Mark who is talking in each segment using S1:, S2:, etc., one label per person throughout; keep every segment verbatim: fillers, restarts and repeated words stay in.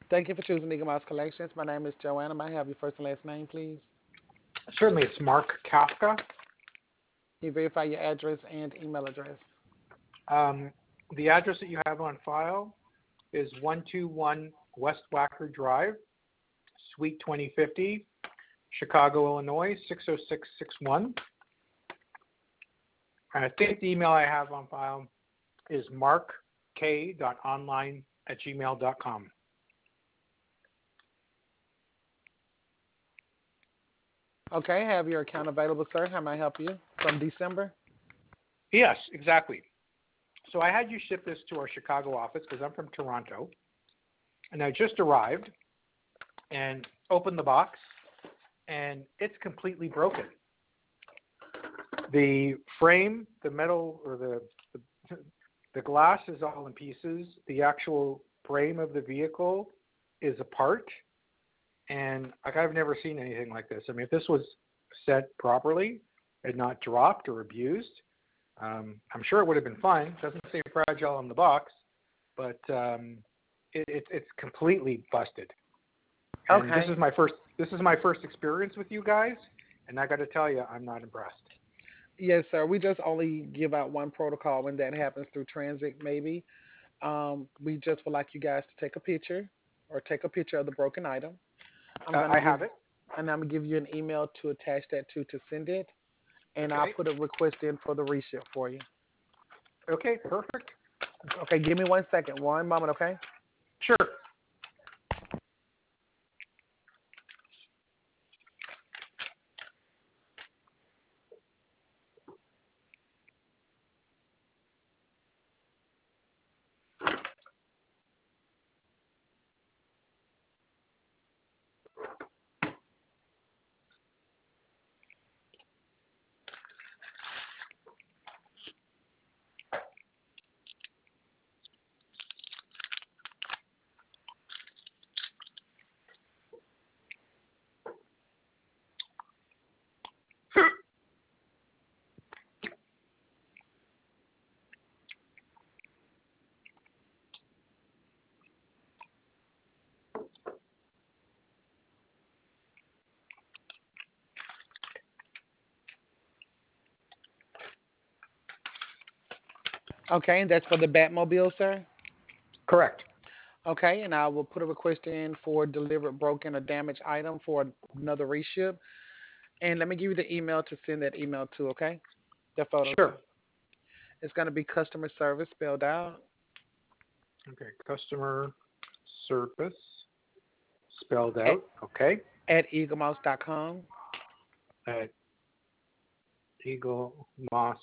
S1: Thank you for choosing Eagle Mouse Collections. My name is Joanna. May I have your first and last name, please?
S2: Certainly, it's Mark Kafka.
S1: Can you verify your address and email address?
S2: Um, the address that you have on file is one two one West Wacker Drive, Suite twenty fifty, Chicago, Illinois, six oh six six one. And I think the email I have on file is markk.online at gmail dot com.
S1: Okay, have your account available, sir. How may I help you? From December?
S2: Yes, exactly. So I had you ship this to our Chicago office because I'm from Toronto. And I just arrived and opened the box, and it's completely broken. The frame, the metal, or the, the the glass is all in pieces. The actual frame of the vehicle is apart, and like I've never seen anything like this. I mean, if this was set properly and not dropped or abused, um, I'm sure it would have been fine. It doesn't say fragile on the box, but um, it, it, it's completely busted. And
S1: Okay.
S2: this is my first. This is my first experience with you guys, and I got to tell you, I'm not impressed.
S1: Yes, sir. We just only give out one protocol when that happens through transit, maybe. Um, we just would like you guys to take a picture or take a picture of the broken item. I'm
S2: Uh,
S1: gonna
S2: I
S1: give
S2: have it.
S1: and I'm gonna give you an email to attach that to to send it, and I'll
S2: Okay.
S1: put a request in for the reship for you.
S2: Okay. Perfect.
S1: Okay, give me one second, one moment, okay?
S2: Sure.
S1: Okay, and that's for the Batmobile, sir.
S2: Correct.
S1: Okay, and I will put a request in for delivered broken or damaged item for another reship. And let me give you the email to send that email to, okay? The photo to.
S2: Sure.
S1: It's going to be customer service spelled out
S2: Okay. Customer service spelled
S1: at,
S2: out. Okay.
S1: at eaglemouse dot com.
S2: At eagle moss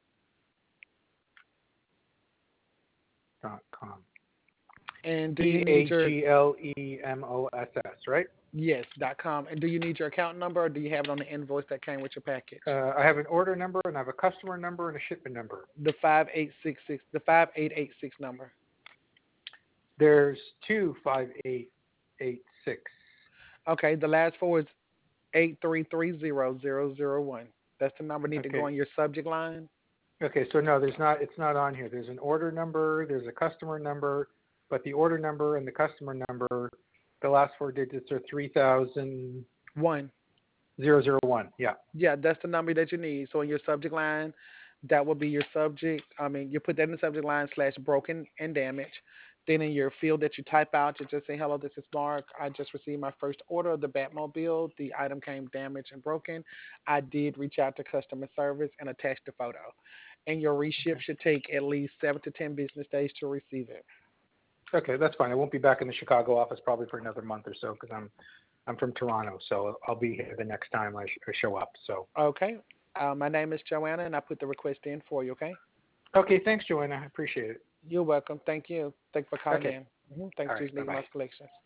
S2: dot com.
S1: And do you
S2: E
S1: need
S2: A
S1: your,
S2: G L E M O S S, right?
S1: yes, dot com. And do you need your account number or do you have it on the invoice that came with your package?
S2: Uh, I have an order number and I have a customer number and a shipment number.
S1: The five eight six six, the five eight eight six number.
S2: There's two five eight eight six.
S1: Okay, the last four is eight three three zero zero zero one. That's the number need to go
S2: Okay.
S1: on your subject line.
S2: Okay. So no, there's not. It's not on here. There's an order number. There's a customer number, but the order number and the customer number, the last four digits are three thousand
S1: One.
S2: zero zero one. Yeah.
S1: Yeah, that's the number that you need. So in your subject line, that will be your subject. I mean, you put that in the subject line slash broken and damaged. Then in your field that you type out, you just say, hello, this is Mark. I just received my first order of the Batmobile. The item came damaged and broken. I did reach out to customer service and attach the photo. And your reship
S2: Okay.
S1: should take at least seven to ten business days to receive it.
S2: Okay, that's fine. I won't be back in the Chicago office probably for another month or so because I'm I'm from Toronto, so I'll be here the next time I, sh- I show up. So.
S1: Okay. Uh, my name is Joanna, and I put the request in for you, okay?
S2: Okay. Thanks, Joanna. I appreciate it.
S1: You're welcome. Thank you. Thank you for calling
S2: Okay.
S1: in. hmm Thanks
S2: All
S1: for
S2: right.
S1: choosing
S2: Bye
S1: Eagle
S2: bye.
S1: Mouse Collections.